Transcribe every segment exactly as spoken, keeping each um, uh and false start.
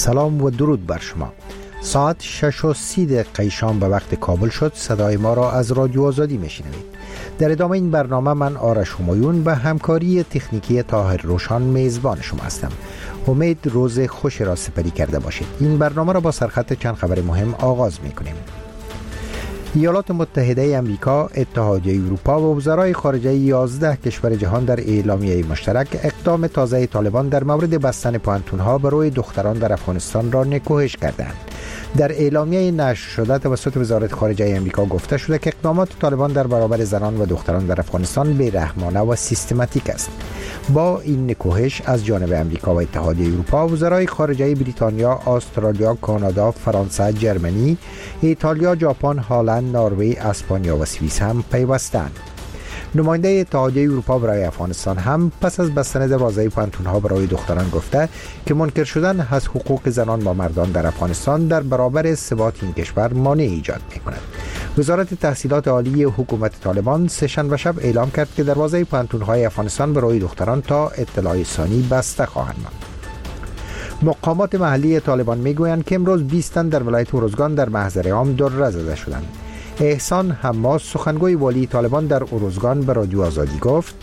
سلام و درود بر شما. ساعت شش و سی دقیقه شام به وقت کابل شد. صدای ما را از رادیو آزادی میشنوید. در ادامه این برنامه من آرش همایون به همکاری تکنیکی طاهر روشان میزبان شما هستم. امید روز خوش را سپری کرده باشید. این برنامه را با سرخط چند خبر مهم آغاز میکنیم. ایالات متحده امریکا، اتحادیه اروپا و وزرای خارجه یازده کشور جهان در اعلامیه مشترک اقدام تازه طالبان در مورد بستن پانتونها برای دختران در افغانستان را نکوهش کردند. در اعلامیه نشر شده توسط وزارت خارجه امریکا گفته شده که اقدامات طالبان در برابر زنان و دختران در افغانستان بی‌رحمانه و سیستماتیک است. با این نکوهش از جانب امریکا و اتحادیه اروپا، وزرای خارجه بریتانیا، استرالیا، کانادا، فرانسه، جرمنی، ایتالیا، ژاپن، هلند، نروژ، اسپانیا و سوئیس هم پیوستند. نماینده اتحادیه اروپا برای افغانستان هم پس از بستن دروازه پانتونها برای دختران گفته که منکر شدن از حقوق زنان با مردان در افغانستان در برابر ثبات این کشور مانع ایجاد می‌کند. وزارت تحصیلات عالی حکومت طالبان سه‌شنبه شب اعلام کرد که دروازه پانتونهای افغانستان برای دختران تا اطلاع ثانی بسته خواهند ماند. مقامات محلی طالبان میگویند که امروز بیست تن در ولایت اروزگان در محضر عام دره زده شدند. احسان حماس، سخنگوی والی طالبان در اروزگان، به رادیو آزادی گفت: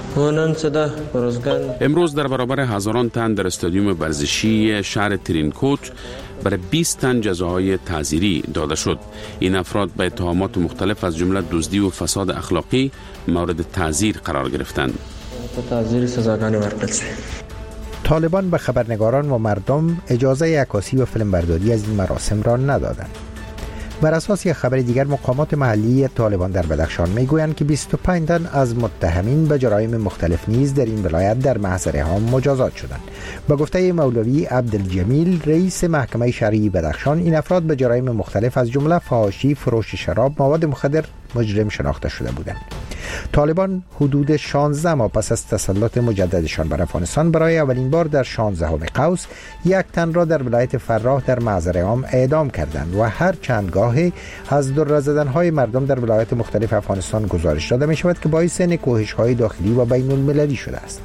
امروز در برابر هزاران تن در استادیوم ورزشی شهر ترینکوت برای بیست تن جزاهای تعزیری داده شد. این افراد به اتهامات مختلف از جمله دزدی و فساد اخلاقی مورد تعزیر قرار گرفتند. طالبان به خبرنگاران و مردم اجازه عکاسی و فیلمبرداری از این مراسم را ندادند. بر اساس یک خبر دیگر، مقامات محلی طالبان در بدخشان میگویند که بیست و پنج تن از متهمین به جرایم مختلف نیز در این ولایت در محضر عام مجازات شدند. به گفته مولوی عبدالجمیل، رئیس محکمه شرعی بدخشان، این افراد به جرایم مختلف از جمله فحاشی، فروش شراب، مواد مخدر مجرم شناخته شده بودند. طالبان حدود شانزده ماه پس از تسلط مجددشان بر افغانستان برای اولین بار در شانزدهم قوس یک تن را در ولایت فراه در محضر عام اعدام کردند و هر چند گاهی از دره زدن‌های مردم در ولایت مختلف افغانستان گزارش داده می شود که باعث نکوهش‌های داخلی و بین المللی شده است.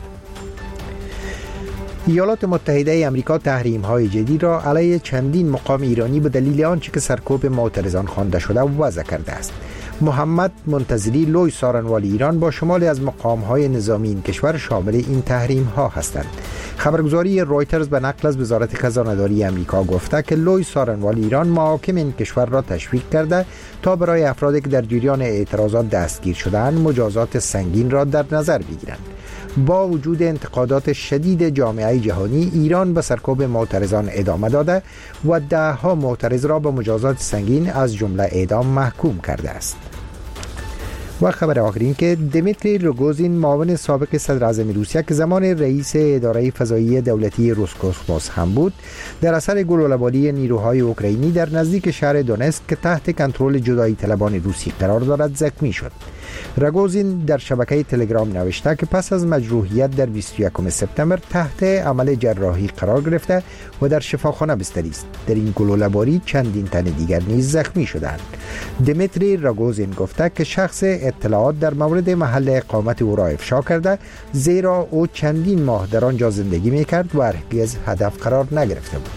ایالات متحده امریکا تحریم‌های جدی را علیه چندین مقام ایرانی به دلیل آنچه که سرکوب معترضان خوانده شده وضع کرده است. محمد منتظری، لوی سارنوالی ایران، با شمالی از مقام‌های نظامی این کشور شامل این تحریم‌ها هستند. خبرگزاری رویترز به نقل از وزارت خزانه‌داری امریکا گفته که لوی سارنوالی ایران محاکم این کشور را تشویق کرده تا برای افرادی که در جریان اعتراضات دستگیر شده‌اند مجازات سنگین را در نظر بگیرند. با وجود انتقادات شدید جامعه جهانی، ایران به سرکوب معترضان ادامه داده و ده ها معترض را به مجازات سنگین از جمله اعدام محکوم کرده است. و خبر آخرین که دمیتری روگوزین، معاون سابق صدر اعظم روسیه که زمان رئیس اداره فضایی دولتی روسکوسموس هم بود، در اثر گلوله‌باری نیروهای اوکراینی در نزدیک شهر دونتسک که تحت کنترل جدایی طلبان روسی قرار دارد زخمی شد. روگوزین در شبکه تلگرام نوشته که پس از مجروحیت در بیست و یکم سپتامبر تحت عمل جراحی قرار گرفته و در شفاخانه بستری است. در این گلوله‌باری چندین تن دیگر نیز زخمی شدند. دمیتری روگوزین گفته که شخص اطلاعات در مورد محل اقامت او را افشا کرده، زیرا او چندین ماه در آنجا زندگی می‌کرد و هرگز هدف قرار نگرفته بود.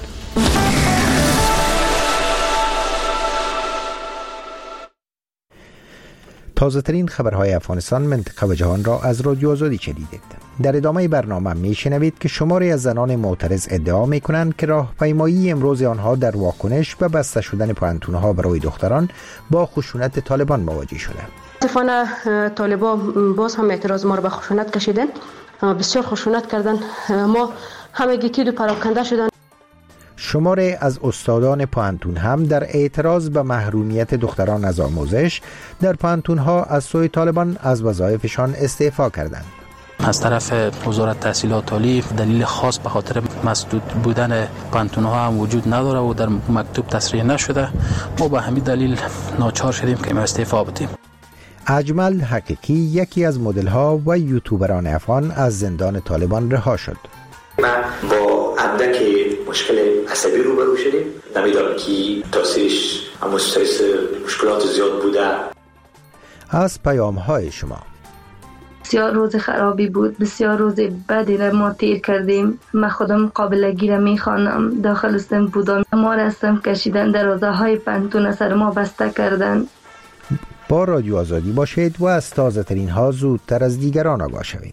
تازه ترین خبرهای افغانستان، منطقه و جهان را از رادیو آزادی شنیدید. در ادامه برنامه می شنوید که شماری از زنان معترض ادعا می کنند که راهپیمایی امروز آنها در واکنش به بسته شدن پانتونها برای دختران با خشونت طالبان مواجه شده. متاسفانه طالبان باز هم اعتراض ما را به خشونت کشیدن، بسیار خشونت کردن، ما همگی تید و پراکنده شدن. شماری از استادان پانتون هم در اعتراض به محرومیت دختران از آموزش در پانتونها از سوی طالبان از وظایفشان استعفا کردند. از طرف وزارت تحصیلات عالی دلیل خاص به خاطر مسدود بودن پانتونها هم وجود نداره و در مکتوب تصریح نشده. ما به همین دلیل ناچار شدیم که ما استعفا بدیم. اجمل حقیقی، یکی از مدل ها و یوتیوبران افغان، از زندان طالبان رها شد. ما با اندک مشکل عصبی روبرو شدیم. نمیدونم که تاثیرش هم استرس مشکلات زیاد بوده. از پیام های شما. بسیار روز خرابی بود، بسیار روز بدی را ما تیر کردیم. من خودم قابلگی را میخوانم، داخل سم بودم، ما را سم کشیدن، دروازه های پنتون سر ما بسته کردن. با رادیو آزادی باشید و از تازه ترین ها زودتر از دیگران آگاه شوید.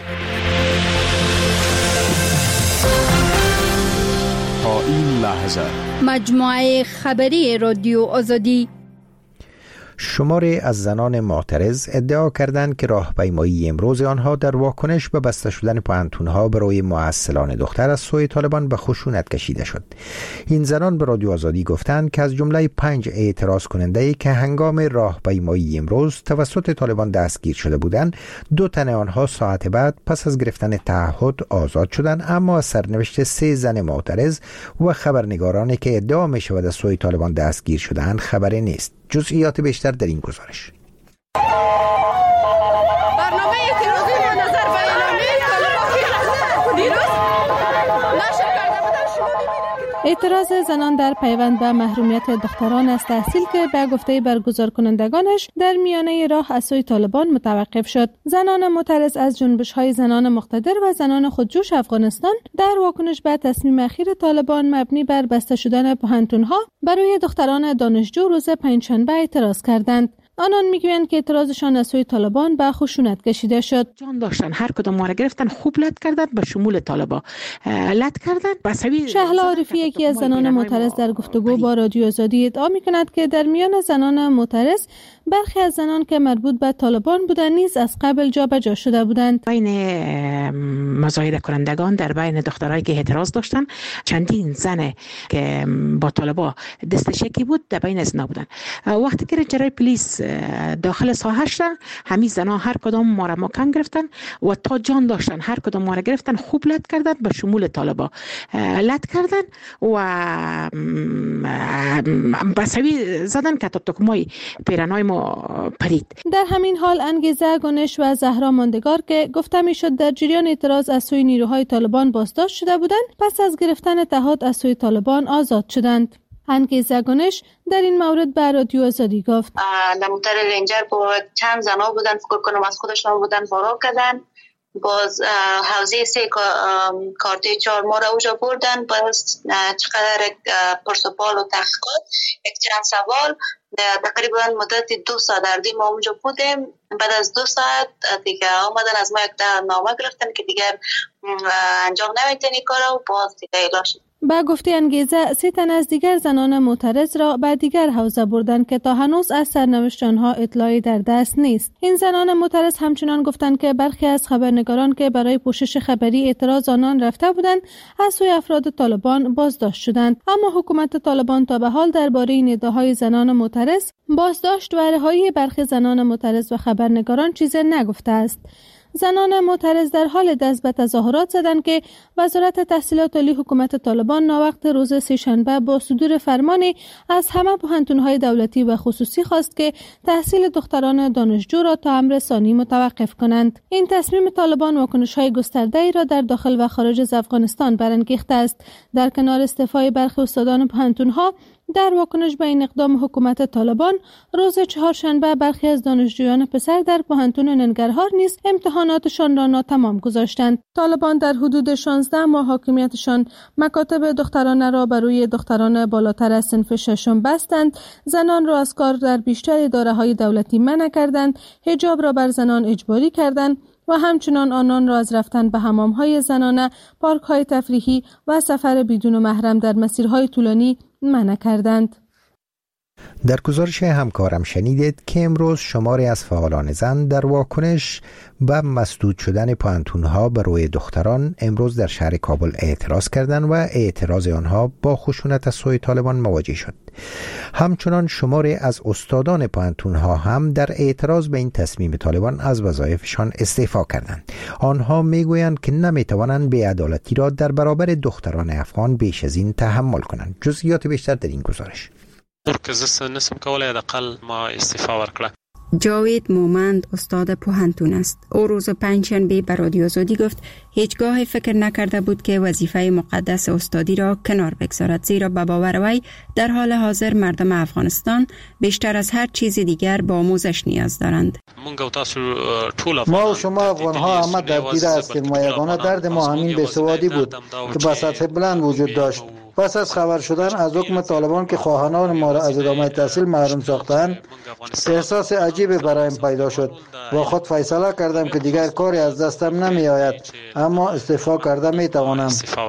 تا این لحظه مجموعه خبری رادیو آزادی. شماری از زنان معترض ادعا کردند که راهپیمایی امروز آنها در واکنش به بسته شدن پانتونها برای معسلان دختر از سوی طالبان به خشونت کشیده شد. این زنان به رادیو آزادی گفتند که از جمله پنج اعتراض کننده که هنگام راهپیمایی امروز توسط طالبان دستگیر شده بودند، دو تن آنها ساعت بعد پس از گرفتن تعهد آزاد شدند، اما از سرنوشت سه زن معترض و خبرنگارانی که ادعا می شود از سوی طالبان دستگیر شدند خبری نیست. جزئیات بیشتر در این گزارش. برنامه اعتراضی منظر به اعلامیه طالبان دیروز نشر کرده بودن. شما می‌بینید اعتراض زنان در پیوند به محرومیت دختران از تحصیل که به گفته برگزار کنندگانش در میانه راه از سوی طالبان متوقف شد. زنان معترض از جنبش‌های زنان مقتدر و زنان خودجوش افغانستان در واکنش به تصمیم اخیر طالبان مبنی بر بسته شدن پوهنتون‌ها برای دختران دانشجو روز پنجشنبه اعتراض کردند. آنان میگویند که اعتراضشان از سوی طالبان به خشونت کشیده شد. جان داشتن، هر کدام ما را گرفتن، خوب لط کردند، به شمول طالبا لط کردند. بسوی شهلا عارفی یکی از زنان معترض در گفتگو با رادیو آزادی ادعا میکند که در میان زنان معترض برخی از زنان که مربوط به طالبان بودند نیز از قبل جابجا شده بودند. بین مظاهره کنندگان در بین دخترایی که اعتراض داشتند چندین زن که با طالبا دستشکی بود در بین از نبودند. وقتی که جرای پلیس داخل ساحه شدن، همین زنان هر کدام ما را محکم گرفتن و تا جان داشتن هر کدام ما را گرفتن، خوب لط کردن، به شمول طالبا لط کردن و بسوی زدن که تا تکمای پیرنای ما پرید. در همین حال انگیزه گنش و زهرا ماندگار که گفته میشد در جریان اعتراض از سوی نیروهای طالبان بازداشت شده بودند، پس از گرفتن تعهد از سوی طالبان آزاد شدند. انگیزه گنش در این مورد به رادیو آزادی گفت: نموتر رنجر با چند زنا بودن، فکر کنم از خودشان بودن، فرار کردن. باز حوزه سه کارته چهار ما را اوجا بردن. باز چقدر پرسپال و تحقیقات، یک چند سوال، تقریبا مدت دو ساعت در دی ما اونجا بودیم. بعد از دو ساعت دیگه آمدن از ما یک نامه گرفتن که دیگر انجام نمیتونی کارا و باز دیگه اعلام شد. با گفته انگیزه، سه تن از دیگر زنان معترض را به دیگر حوزه بردند که تا هنوز از سرنوشت آنها اطلاعی در دست نیست. این زنان معترض همچنان گفتند که برخی از خبرنگاران که برای پوشش خبری اعتراض آنان رفته بودند از سوی افراد طالبان بازداشت شدند، اما حکومت طالبان تا به حال درباره این ادعاهای زنان معترض، بازداشت و رهایی برخی زنان معترض و خبرنگاران چیزی نگفته است. زنان معترض در حال دست به تظاهرات زدند که وزارت تحصیلات عالی حکومت طالبان ناوقت روز سه‌شنبه با صدور فرمانی از همه پوهنتون‌های دولتی و خصوصی خواست که تحصیل دختران دانشجو را تا امر ثانی متوقف کنند. این تصمیم طالبان واکنش‌های گسترده‌ای را در داخل و خارج از افغانستان برانگیخته است. در کنار استعفای برخی استادان پوهنتون‌ها، در واکنش به این اقدام حکومت طالبان، روز چهارشنبه برخی از دانشجویان پسر در پوهنتون ننگرهار نیز امتحاناتشان را ناتمام گذاشتند. طالبان در حدود شانزده ماه حاکمیتشان مکاتب دخترانه را برای دختران بالاتر از صنف ششم بستند، زنان را از کار در بیشتر اداره‌های دولتی منع کردند، حجاب را بر زنان اجباری کردند و همچنان آنان را از رفتن به حمام‌های زنانه، پارک‌های تفریحی و سفر بدون محرم در مسیرهای طولانی منع کردند. در گزارش همکارم شنیدید که امروز شماری از فعالان زن در واکنش به مسدود شدن پوهنتون‌ها به روی دختران امروز در شهر کابل اعتراض کردند و اعتراض آنها با خشونت از سوی طالبان مواجه شد. همچنان شماری از استادان پوهنتون‌ها هم در اعتراض به این تصمیم طالبان از وظایفشان استعفا کردند. آنها میگویند که نمیتوانند بی‌عدالتی را در برابر دختران افغان بیش از این تحمل کنند. جزئیات بیشتر در این گزارش. ورکه زه نسم کولای د اقل ما استعفا ورکړه. جاوید مومند استاد پوهنتون است. او روز پنجشنبه به رادیو آزادی گفت هیچگاه فکر نکرده بود که وظیفه مقدس استادی را کنار بگذارد، زیرا به باور وی در حال حاضر مردم افغانستان بیشتر از هر چیز دیگر به آموزش نیاز دارند. ما و شما افغان ها همه در دیده هستیم و یگانه درد ما همین بیسوادی بود که به سطح بلند وجود داشت. پس از خبر شدن از حکم طالبان که خواهران ما را از ادامه تحصیل محروم ساختند، احساس عجیبی برایم پیدا شد و خود فیصله کردم که دیگر کاری از دستم نمی آید، اما استعفا کرده می توانم.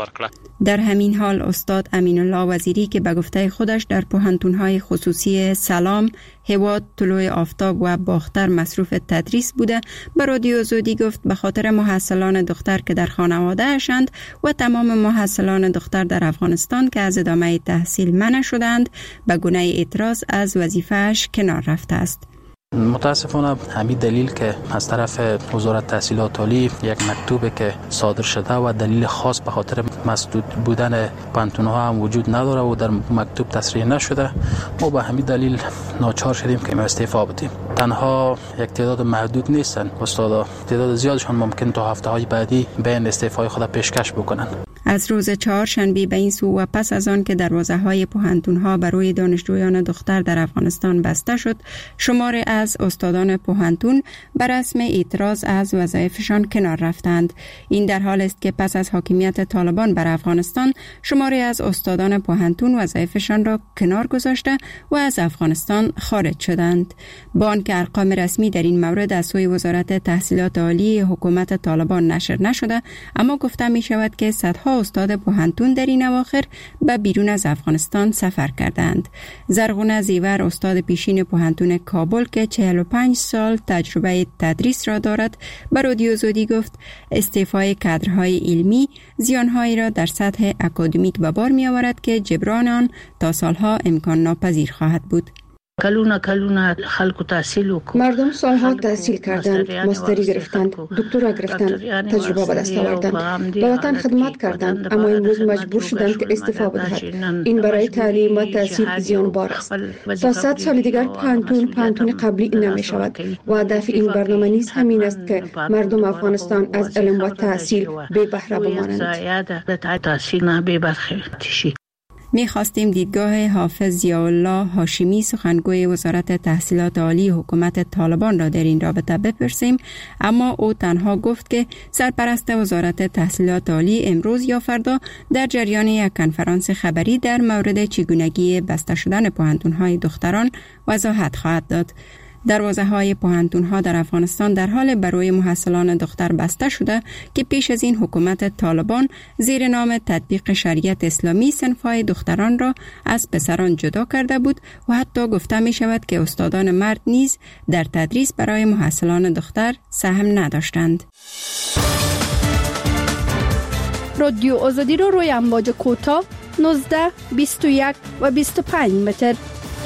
در همین حال استاد امین الله وزیری که به گفته خودش در پوهنتون‌های خصوصی سلام، هواد، طلوع آفتاب و باختر مصروف تدریس بوده، به رادیو آزادی گفت به خاطر محصلان دختر که در خانواده اشند و تمام محصلان دختر در افغانستان که از ادامه تحصیل منع شدند، به گونه اعتراض از وظیفه‌اش کنار رفته است. متاسفانه همین دلیل که از طرف وزارت تحصیلات عالی یک مکتوب که صادر شده و دلیل خاص به خاطر مسدود بودن پانتون‌ها هم وجود نداره و در مکتوب تصریح نشده، ما به همین دلیل ناچار شدیم که استعفا بدیم. تنها یک تعداد محدود نیستن استادا، تعداد زیادشان ممکن تا هفته‌های بعدی بیان استعفای خود پیشکش بکنن. از روز چهارشنبه به این سو و پس از آن که دروازه‌های پوهنتون‌ها برای دانشجویان دختر در افغانستان بسته شد، شماری از استادان پوهنتون بر رسم اعتراض از وظایفشان کنار رفتند. این در حال است که پس از حاکمیت طالبان بر افغانستان، شماری از استادان پوهنتون وظایفشان را کنار گذاشته و از افغانستان خارج شدند. با آنکه ارقام رسمی در این مورد از سوی وزارت تحصیلات عالی حکومت طالبان نشر نشده، اما گفته می شود که صدها استاد پوهنتون در این اواخر به بیرون از افغانستان سفر کردند. زرغونه زیور استاد پیشین پوهنتون کابل که چهل و پنج سال تجربه تدریس را دارد، به رادیو آزادی گفت استعفای کادرهای علمی زیانهایی را در سطح اکادمیک به بار می آورد که جبران آن تا سالها امکان ناپذیر خواهد بود. کلونه کلونه خلکو تحصیل وکړو، مردم سالها تحصیل کردند، ماستری گرفتند، دکترا گرفتند، تجربه به دست آوردند، به وطن خدمت کردند، اما امروز مجبور شدند که استعفا بدهند. این برای تعلیم و تحصیل زیان بار است. تا صد سال دیگر پانتون پانتون قبلی نمی شود و هدف این برنامه نیز همین است که مردم افغانستان از علم و تحصیل بی بهره بمانند. می خواستیم دیدگاه حافظ ضیاءالله هاشمی سخنگوی وزارت تحصیلات عالی حکومت طالبان را در این رابطه بپرسیم، اما او تنها گفت که سرپرست وزارت تحصیلات عالی امروز یا فردا در جریان یک کنفرانس خبری در مورد چگونگی بسته شدن پوهنتون‌های دختران وضاحت خواهد داد. دروازه‌های پوهنتون‌ها در افغانستان در حال برای محصلان دختر بسته شده که پیش از این حکومت طالبان زیر نام تطبیق شریعت اسلامی صنف‌های دختران را از پسران جدا کرده بود و حتی گفته می شود که استادان مرد نیز در تدریس برای محصلان دختر سهم نداشتند. رادیو آزادی رو روی امواج کوتاه نوزده، بیست و یک و بیست و پنج متر.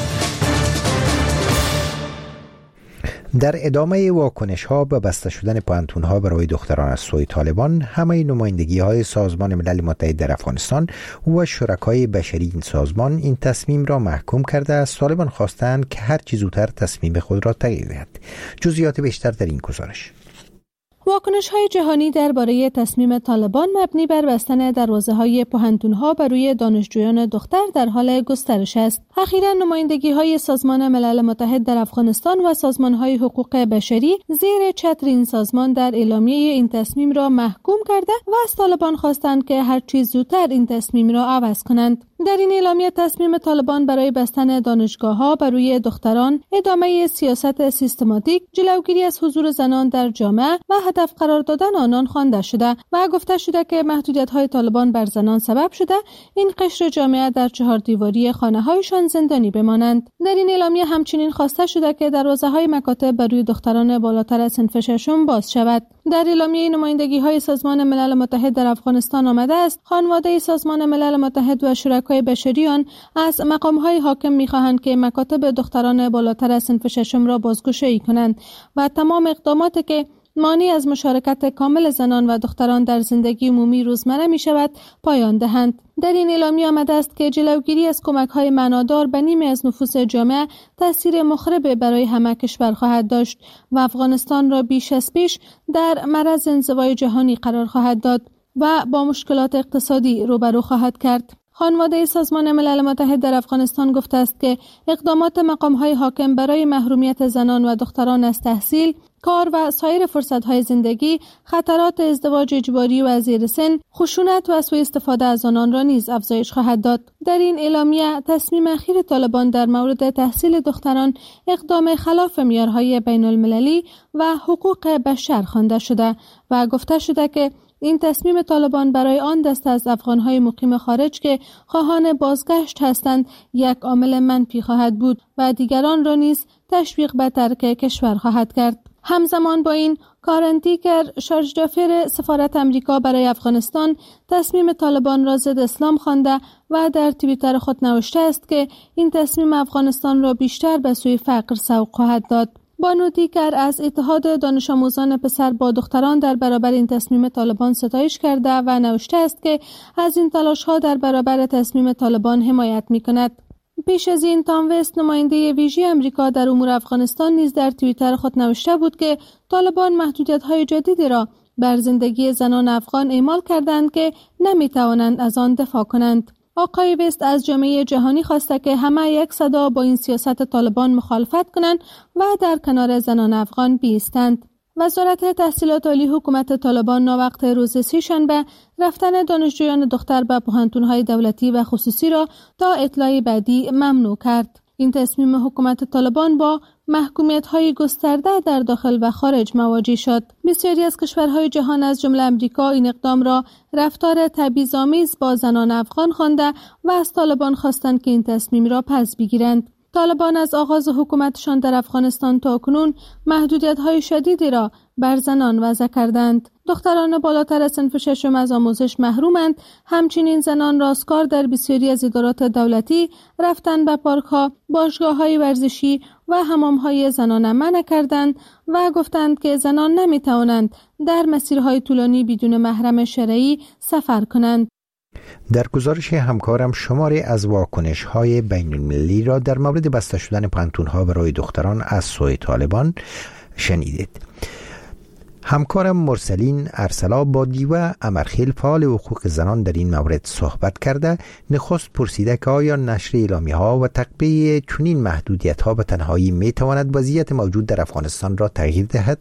در ادامه واکنش ها به بسته شدن پوهنتون ها برای دختران از سوی طالبان، همه نمایندگی های سازمان ملل متحد در افغانستان و شرکای بشری این سازمان این تصمیم را محکوم کرده از طالبان خواستند که هر چه زودتر تصمیم خود را تغییر دهد. جزئیات بیشتر در این گزارش. واکنش‌های جهانی درباره تصمیم طالبان مبنی بر بستن دروازه‌های پوهنتون‌ها بر دانشجویان دختر در حال گسترش است. اخیراً نمایندگی‌های سازمان ملل متحد در افغانستان و سازمان‌های حقوق بشری زیر چتر این سازمان در اعلامیه این تصمیم را محکوم کرده و از طالبان خواستند که هر چیز زودتر این تصمیم را عوض کنند. در این اعلامیه تصمیم طالبان برای بستن دانشگاه‌ها بر روی دختران، ادامه سیاست سیستماتیک، جلوگیری از حضور زنان در جامعه و هدف قرار دادن آنان خوانده شده و گفته شده که محدودیت‌های طالبان بر زنان سبب شده این قشر جامعه در چهار دیواری خانه‌هایشان زندانی بمانند. در این اعلامیه همچنین خواسته شده که دروازه‌های مکاتب بر روی دختران بالاتر از صنف ششم باز شود. در اعلامیه نمایندگی‌های سازمان ملل متحد در افغانستان آمده است خانواده سازمان ملل متحد و شرکای بشری آن از مقام‌های حاکم می‌خواهند که مکاتب دختران بالاتر از صنف ششم را بازگشایی کنند و تمام اقداماتی که مانع از مشارکت کامل زنان و دختران در زندگی عمومی روزمره می شود پایان دهند. در این اعلامیه آمده است که جلوگیری از کمک‌های معنادار به نیمی از نفوس جامعه تأثیر مخرب برای همه کشور خواهد داشت و افغانستان را بیش از پیش در معرض انزوای جهانی قرار خواهد داد و با مشکلات اقتصادی روبرو خواهد کرد. خانواده سازمان ملل متحد در افغانستان گفته است که اقدامات مقام‌های حاکم برای محرومیت زنان و دختران از تحصیل، کار و سایر فرصت‌های زندگی، خطرات ازدواج اجباری و زیر سن، خشونت و سوء استفاده از آنان را نیز افزایش خواهد داد. در این اعلامیه تصمیم اخیر طالبان در مورد تحصیل دختران اقدام خلاف معیارهای بین المللی و حقوق بشر خوانده شده و گفته شده که این تصمیم طالبان برای آن دسته از افغانهای مقیم خارج که خواهان بازگشت هستند یک عامل منفی خواهد بود و دیگران را نیز تشویق به ترک کشور خواهد کرد. همزمان با این، کارن تیکر، شارژدافر سفارت امریکا برای افغانستان، تصمیم طالبان را ضد اسلام خوانده و در توییتر خود نوشته است که این تصمیم افغانستان را بیشتر به سوی فقر سوق خواهد داد. بانو تیکر از اتحاد دانش آموزان پسر با دختران در برابر این تصمیم طالبان ستایش کرده و نوشته است که از این تلاش‌ها در برابر تصمیم طالبان حمایت می‌کند. پیش از این تام وست، نماینده ویژه امریکا در امور افغانستان، نیز در توییتر خود نوشته بود که طالبان محدودیت‌های جدیدی را بر زندگی زنان افغان اعمال کردند که نمی‌توانند از آن دفاع کنند. آقای وست از جامعه جهانی خواسته که همه یک صدا با این سیاست طالبان مخالفت کنند و در کنار زنان افغان بایستند. وزارت تحصیلات عالی حکومت طالبان ناوقت روز سه‌شنبه رفتن دانشجویان دختر به پوهنتون‌های دولتی و خصوصی را تا اطلاع بعدی ممنوع کرد. این تصمیم حکومت طالبان با محکومیت‌های گسترده در داخل و خارج مواجه شد. بسیاری از کشورهای جهان از جمله امریکا این اقدام را رفتار تبعیض‌آمیز با زنان افغان خوانده و از طالبان خواستند که این تصمیم را پس بگیرند. طالبان از آغاز حکومتشان در افغانستان تا کنون محدودیت‌های شدیدی را بر زنان وضع کردند. دختران بالاتر از صنف ششم از آموزش محرومند. همچنین زنان راستکار در بسیاری از ادارات دولتی رفتن به پارک‌ها، باشگاه‌های ورزشی و حمام‌های زنانه منع کردند و گفتند که زنان نمی‌توانند در مسیرهای طولانی بدون محرم شرعی سفر کنند. در گزارش همکارم شماری از واکنش‌های بین المللی را در مورد بسته شدن پانتون‌ها برای دختران از سوی طالبان شنیدید. همکارم مرسلین ارسلا با دیوه امرخیل فعال حقوق زنان در این مورد صحبت کرده نخست پرسیده که آیا نشر اعلامیه‌ها و تقویه چنین محدودیت‌ها به تنهایی می‌تواند وضعیت موجود در افغانستان را تغییر دهد؟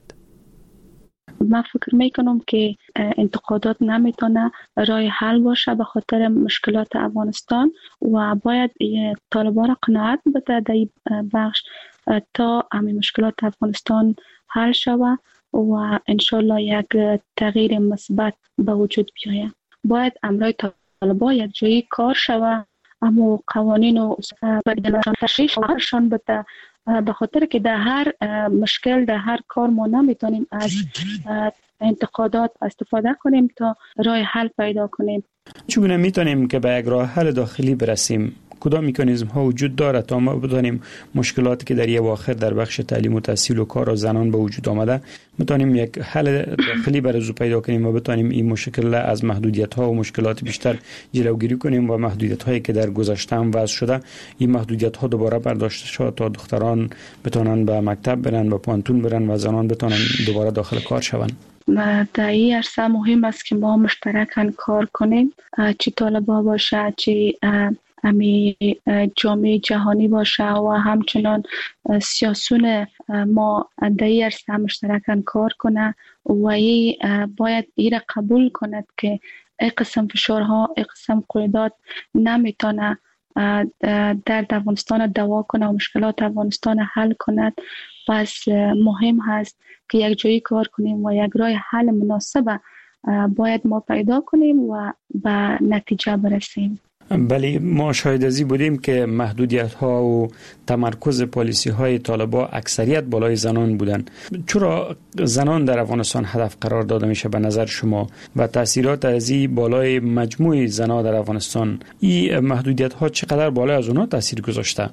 من فکر میکنم که انتقادات نمیتونه راه حل باشه به خاطر مشکلات افغانستان و باید طالبان را قناعت بده در این بخش تا همین مشکلات افغانستان حل شود و انشالله یک تغییر مثبت به وجود بیاید. باید امرای طالبان یک جایی کار شود، اما قوانین و تشریحشان بده به خاطر که در هر مشکل در هر کار ما نمیتونیم از انتقادات استفاده کنیم تا راه حل پیدا کنیم. چگونه میتونیم که به یک راه حل داخلی برسیم؟ کدام مکانیزم ها وجود دارد تا ما بدانیم مشکلاتی که در اواخر در بخش تعلیم و تحصیل و کار و زنان به وجود آمده میتونیم یک حل داخلی برای پیدا کنیم و بتونیم این مشکل از محدودیت ها و مشکلات بیشتر جلوگیری کنیم و محدودیت هایی که در گذشته هم وضع شده این محدودیت ها دوباره برداشته شود تا دختران بتونن به مکتب برن و پانتون برن و زنان بتونن دوباره داخل کار شوند. در این عرصه مهم است که ما مشترکاً کار کنیم، چه طالبان باشه چه امی جامعه جهانی باشه و همچنان سیاسون ما در این عرصه مشترکاً کار کنه و ای باید این را قبول کند که این قسم فشارها این قسم قیودات نمیتونه در افغانستان دوا کنه و مشکلات افغانستان حل کند. پس مهم هست که یک جایی کار کنیم و یک راه حل مناسب باید ما پیدا کنیم و به نتیجه برسیم. بله، ما شاهد ازی بودیم که محدودیت ها و تمرکز پالیسی های طالبان اکثریت بالای زنان بودند. چرا زنان در افغانستان هدف قرار داده میشه به نظر شما و تاثیرات از این بالای مجموع زنان در افغانستان این محدودیت ها چقدر بالای از اونها تاثیر گذاشته؟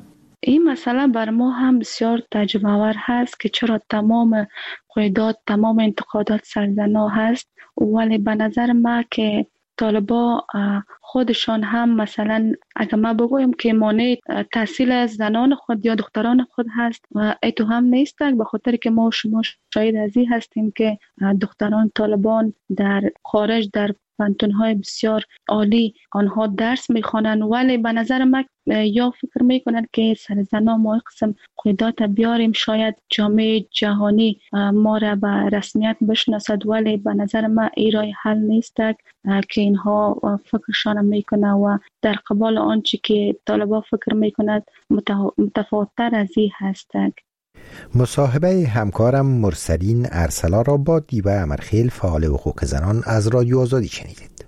این مسئله بر ما هم بسیار تجربه آور هست که چرا تمام قیودات، تمام انتقادات سرزنا هست، ولی به نظر ما که طالبا خودشان هم مثلا اگر ما بگویم که مانع تحصیل زنان خود یا دختران خود هست و ای تو هم نیست، به خاطر که ما و شما شاید از این هستیم که دختران طالبان در خارج در پانتون‌های بسیار عالی آنها درس میخوانند، ولی به نظر من یا فکر میکنند که سر زنا ما قسم قیودات بیاریم شاید جامعه جهانی ما را به رسمیت بشناسد، ولی به نظر من این راه حل نیست که اینها فکرشان میکنه و در قبال آنچه که طالبا فکر میکند متفاوت‌تر از این هست. مصاحبه همکارم مرسلین ارسلا را با دیبا امرخیل فعال حقوق زنان از رادیو آزادی شنیدید.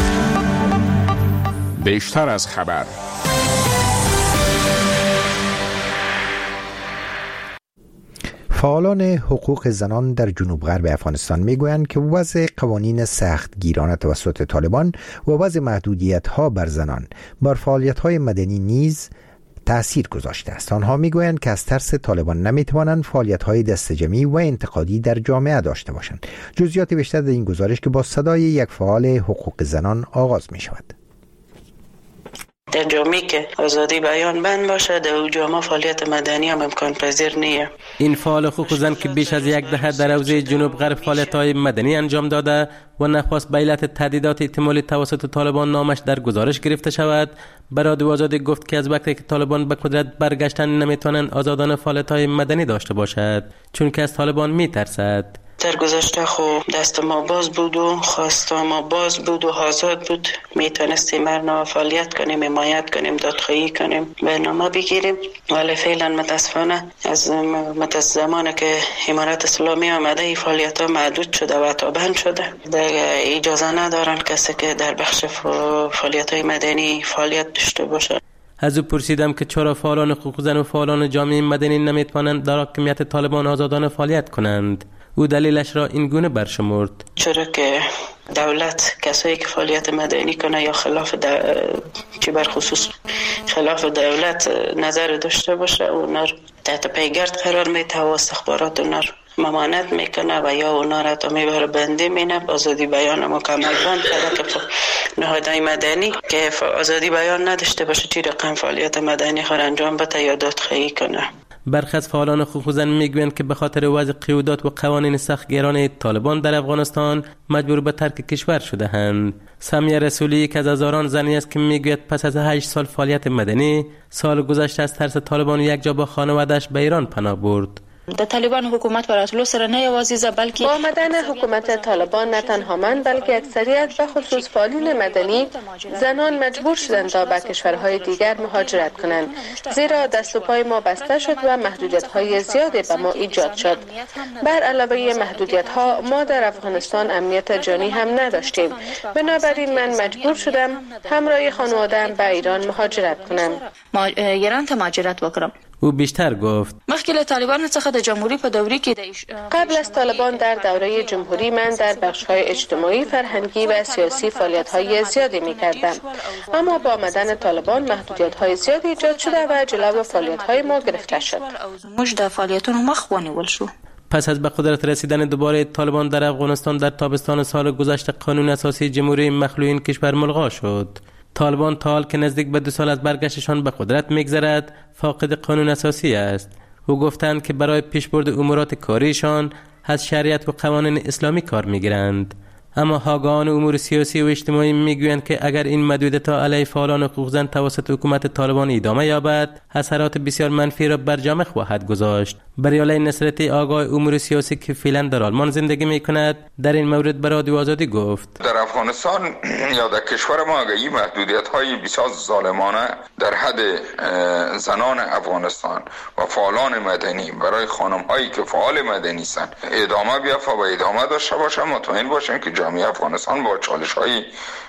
بیشتر از خبر. فعالان حقوق زنان در جنوب غرب افغانستان میگویند که وضع قوانین سخت گیرانه توسط طالبان و وضع محدودیت‌ها بر زنان بر فعالیت‌های مدنی نیز تأثیر گذاشته است. آنها میگویند که از ترس طالبان نمیتوانند فعالیت‌های دستجمعی و انتقادی در جامعه داشته باشند. جزئیات بیشتر در این گزارش که با صدای یک فعال حقوق زنان آغاز می شود. در جامعه که آزادی بیان بند باشه، در او جامعه فعالیت مدنی هم امکان پذیر نیه. این فعال حقوق زن که بیش از یک دهه در حوزه جنوب غرب فعالیت‌های مدنی انجام داده و نخواست به علت تهدیدات احتمالی توسط طالبان نامش در گزارش گرفته شود، به رادیو آزادی گفت که از وقتی که طالبان به قدرت برگشتن نمیتوانند آزادانه فعالیت‌های مدنی داشته باشد، چون که از طالبان میترسد. در گذشته خو دست ما باز بود و خواسته ما باز بود و آزاد بود، میتونستیم مرنا فعالیت کنیم، حمایت کنیم، دادخواهی کنیم، برنامه بگیریم، ولی فعلا متاسفانه از متأسف زمانی که امارت اسلامی آمده این فعالیت ها محدود شده و تا بند شده. در اجازه ندارن کسی که در بخش فعالیت های مدنی فعالیت داشته باشه. از او پرسیدم که چرا فعالان حقوق زن و فعالان جامعه مدنی نمیتوانند در حاکمیت طالبان آزادانه فعالیت کنند. او دلیلش را این گونه برشمرد: چرا که دولت کسایی که فعالیت مدنی کنه یا خلاف چی بر خصوص خلاف دولت نظر داشته باشه، اونا رو تحت پیگرد قرار میده و استخبارات اونا رو ممانعت میکنه و یا اونا را تا میبره بنده مینه. آزادی بیان مکمل بند کرده که نهادهای مدنی که آزادی بیان نداشته باشه چی رقم فعالیت مدنی خود انجام بده یا دادخواهی کنه. برخی از فعالان حقوق زن میگویند که به خاطر وضع قیودات و قوانین سختگیرانه طالبان در افغانستان مجبور به ترک کشور شده اند. سمیه رسولی که از هزاران زنی است که میگوید پس از هشت سال فعالیت مدنی، سال گذشته از ترس طالبان یک جا با خانواده‌اش به ایران پناه برد. د طالبان حکومت براتلو سره نه یوازې بلکې با آمدن حکومت طالبان نه تنها من بلکه اکثریت به خصوص فعالین مدنی زنان مجبور شدند تا به کشورهای دیگر مهاجرت کنند، زیرا دست و پای ما بسته شد و محدودیت‌های زیادی به ما ایجاد شد. بر علاوه محدودیت‌ها ما در افغانستان امنیت جانی هم نداشتیم، بنابراین من مجبور شدم همراه خانواده‌ام به ایران مهاجرت کنم. ما ایران ته مهاجرت وکړم. او بیشتر گفت: مخکې له طالبان څخه د جمهوریت په دورې کې قبل از طالبان در دوره جمهوری من در بخش‌های اجتماعی، فرهنگی و سیاسی فعالیت‌های زیادی می‌کردم، اما با آمدن طالبان محدودیت‌های زیادی ایجاد شده و جلو فعالیت‌های ما گرفته شد. موږ د فعالیتونو مخ ونیول شو. پس از به قدرت رسیدن دوباره طالبان در افغانستان در تابستان سال گذشته، قانون اساسی جمهوری مخلوعین کشور ملغا شد. طالبان تا حال که نزدیک به دو سال از برگشتشان به قدرت میگذرد، فاقد قانون اساسی است. او گفتند که برای پیشبرد امورات کاریشان از شریعت و قوانین اسلامی کار میگیرند. اما آگاهان امور سیاسی و اجتماعی میگویند که اگر این محدودیت‌ها علیه فعالان حقوق زن توسط حکومت طالبان ادامه یابد، اثرات بسیار منفی را بر جامعه خواهد گذاشت. بریاله نصرتی آگاه امور سیاسی که فعلا در آلمان زندگی میکند در این مورد به رادیو آزادی گفت: در افغانستان یا در کشور ما اگر محدودیت‌های بسیار ظالمانه در حد زنان افغانستان و فعالان مدنی برای خانم‌هایی که فعال مدنی هستند ادامه بیافته و ادامه داشته باشه، مطمئن باشند که جامعه افغانستان با چالش‌های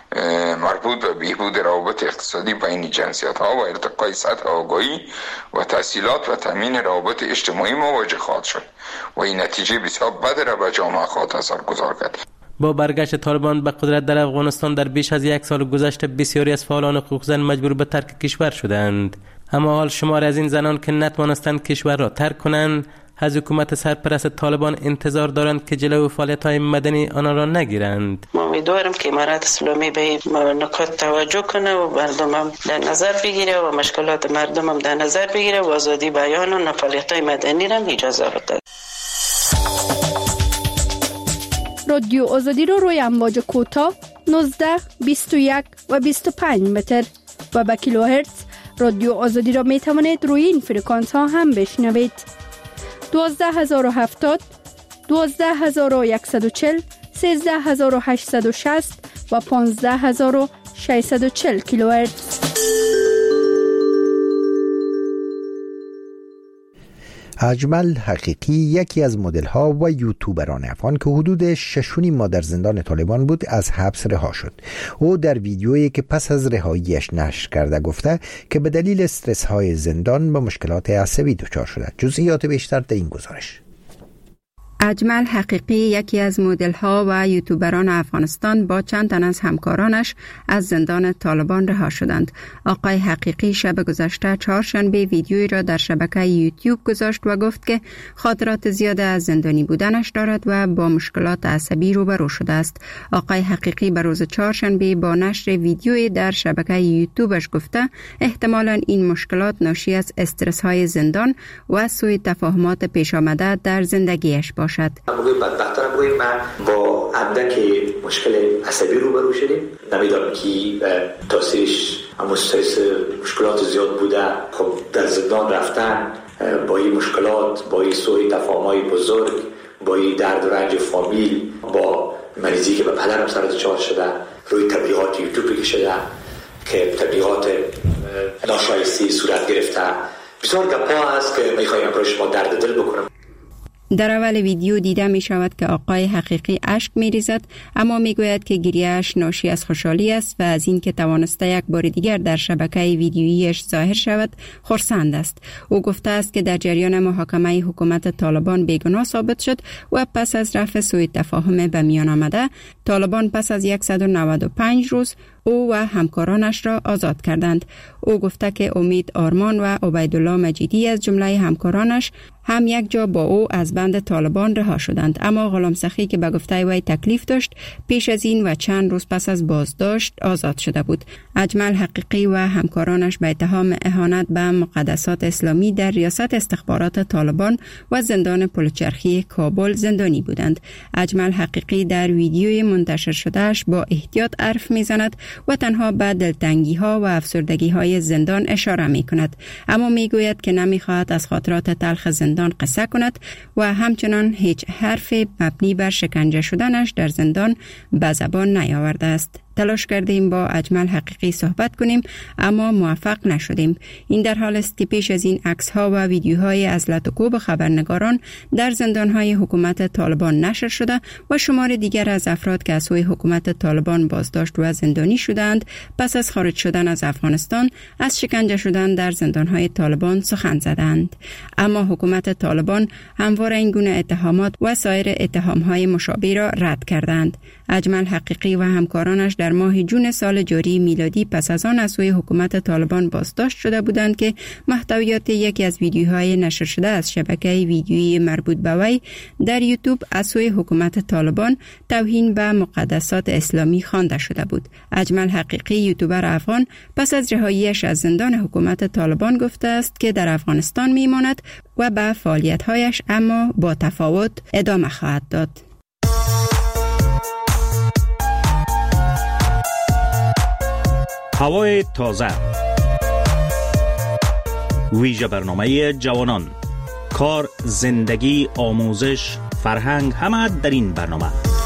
مربوط به بهبود روابط اقتصادی بین جنسیت‌ها و ارتقای سطح آگاهی و تحصیلات و تامین روابط اجتماعی مواجه خواهد شد و این نتیجه بسیار بد را به جامعه خواهد اثرگذار کرد. با برگشت طالبان به قدرت در افغانستان در بیش از یک سال گذشته بسیاری از فعالان حقوق زن مجبور به ترک کشور شدند. اما حال شمار از این زنان که نتوانستند کشور را ترک کنند از حکومت سرپرست طالبان انتظار دارند که جلو فعالیت‌های مدنی آنها را نگیرند. ما امیدوارم که امارت اسلامی به این نکات توجه کنه و مردم هم در نظر بگیره و مشکلات مردم هم در نظر بگیره و آزادی بیان و فعالیت‌های مدنی را اجازه بده. رادیو آزادی رو روی امواج کوتاه نوزده، بیست و یک و بیست و پنج متر و با کیلوهرتز رادیو آزادی را می توانید روی این فرکانس ها هم بشنوید. دوازده هزار و هفتاد، دوازده هزار و صد و چهل، سیزده هزار و هشتصد و شصت و پانزده هزار و ششصد و چهل کیلوهرتز. اجمل حقیقی یکی از مدل ها و یوتیوبران افغان که حدود شش و نیم ماه در زندان طالبان بود از حبس رها شد. او در ویدیویی که پس از رهاییش نشر کرده گفته که به دلیل استرس های زندان به مشکلات عصبی دچار شده. جزئیات بیشتر در این گزارش. اجمل حقیقی یکی از مدل ها و یوتیوبران افغانستان با چند تن از همکارانش از زندان طالبان رها شدند. آقای حقیقی شب گذشته چهارشنبه ویدیویی را در شبکه یوتیوب گذاشت و گفت که خاطرات زیاده از زندانی بودنش دارد و با مشکلات عصبی روبرو شده است. آقای حقیقی به روز چهارشنبه با نشر ویدیویی در شبکه یوتیوبش گفته احتمالاً این مشکلات ناشی از استرس های زندان و سوء تفاهمات پیش آمده در زندگیش باشد. شد. بگویم بدبختانم بگویم من با اندک مشکل عصبی روبرو شدیم. نمیدونم که تاثیرش هم استرس مشکلات زیاد بوده. خب در زندان رفتن با این مشکلات، با این سوء تفاهم‌های بزرگ، با این درد و رنج فامیل، با مریضی که به پدرم سر دچار شده، روی تبلیغات یوتیوبی که شده که تبلیغات ناشایستی صورت گرفته. بسیار گپ‌ها هست که می‌خوایم برای شما درد دل بکنم. در اول ویدیو دیده می شود که آقای حقیقی اشک می ریزد، اما می گوید که گریه‌اش ناشی از خوشحالی است و از این که توانسته یک بار دیگر در شبکه ویدیوییش ظاهر شود خرسند است. او گفته است که در جریان محاکمه حکومت طالبان بیگناه ثابت شد و پس از رفع سوء تفاهم به میان آمده طالبان پس از صد و نود و پنج روز او و همکارانش را آزاد کردند. او گفته که امید آرمان و عبیدالله مجیدی از جمله همکارانش هم یک جا با او از بند طالبان رها شدند، اما غلام سخی که به گفته وی تکلیف داشت پیش از این و چند روز پس از بازداشت آزاد شده بود. اجمل حقیقی و همکارانش به اتهام اهانت به مقدسات اسلامی در ریاست استخبارات طالبان و زندان پلچرخی کابل زندانی بودند. اجمل حقیقی در ویدیوی منتشر شدهش با احتیاط حرف میزند و تنها به دلتنگی ها و افسردگی های زندان اشاره می کند، اما می گوید که نمی خواهد از خاطرات تلخ زندان قصه کند و همچنان هیچ حرف مبنی بر شکنجه شدنش در زندان به زبان نیاورده است. تلاش کردیم با اجمل حقیقی صحبت کنیم اما موفق نشدیم. این در حال است که پیش از این عکس ها و ویدیوهای از لطوکوب خبرنگاران در زندان های حکومت طالبان نشر شده و شمار دیگر از افراد که از سوی حکومت طالبان بازداشت و زندانی شدند پس از خارج شدن از افغانستان از شکنجه شدن در زندان های طالبان سخن زدند. اما حکومت طالبان همواره این گونه اتهامات و سایر اتهام های مشابه را رد کردند. اجمل حقیقی و همکارانش در ماه جون سال جاری میلادی پس از آن از سوی حکومت طالبان بازداشت شده بودند که محتویات یکی از ویدیوهای نشر شده از شبکه ویدیویی مربوط به وی در یوتیوب از سوی حکومت طالبان توهین به مقدسات اسلامی خوانده شده بود. اجمل حقیقی یوتیوبر افغان پس از رهاییش از زندان حکومت طالبان گفته است که در افغانستان میماند و به فعالیت‌هایش اما با تفاوت ادامه خواهد داد. هوای تازه، ویژه برنامه جوانان، کار، زندگی، آموزش، فرهنگ، همه در این برنامه.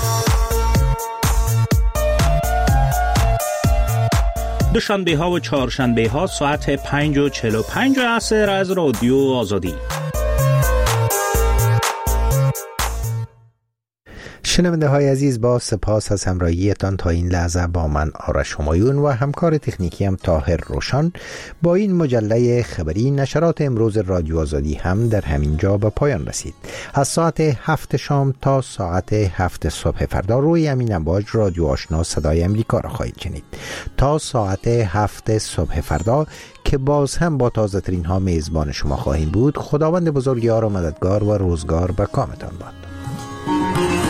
دوشنبه ها و چهارشنبه ها ساعت پنج و چهل و پنج عصر از رادیو آزادی. شنونده های عزیز، با سپاس از همراهیتان تا این لحظه با من آرش همایون و همکار تکنیکی هم طاهر روشن با این مجله خبری نشرات امروز رادیو آزادی هم در همین جا به پایان رسید. از ساعت هفت شام تا ساعت هفت صبح فردا روی همین امواج رادیو آشنا صدای امریکا را خواهید شنید. تا ساعت هفت صبح فردا که باز هم با تازه ترین ها میزبان شما خواهیم بود. خداوند بزرگوار و مددگار و روزگار به کامتان باد.